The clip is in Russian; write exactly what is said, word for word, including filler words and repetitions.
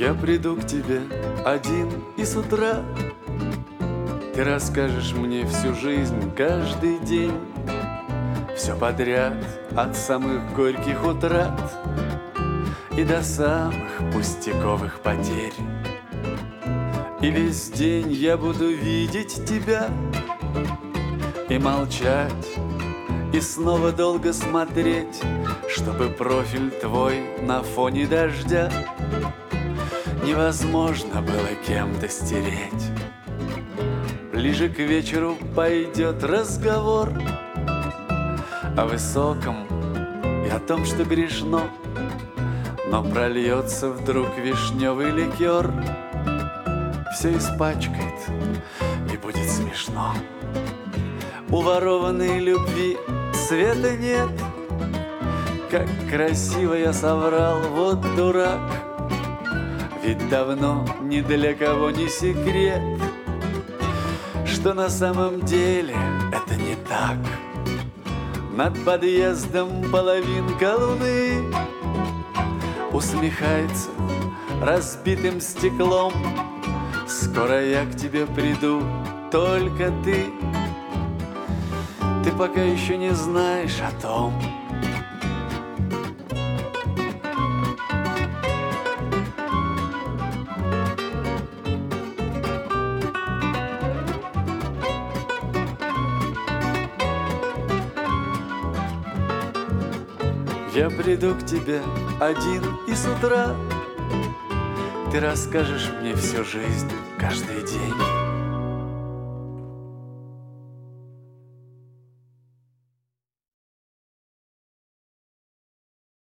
Я приду к тебе один и с утра ты расскажешь мне всю жизнь, каждый день, все подряд, от самых горьких утрат и до самых пустяковых потерь. И весь день я буду видеть тебя и молчать, и снова долго смотреть, чтобы профиль твой на фоне дождя невозможно было кем-то стереть. Ближе к вечеру пойдет разговор о высоком и о том, что грешно, но прольется вдруг вишневый ликер, все испачкает и будет смешно. У ворованной любви света нет, как красиво я соврал, вот дурак. Ведь давно ни для кого не секрет, что на самом деле это не так. Над подъездом половинка луны усмехается разбитым стеклом. Скоро я к тебе приду, только ты Ты пока еще не знаешь о том. Я приду к тебе один и с утра ты расскажешь мне всю жизнь, каждый день.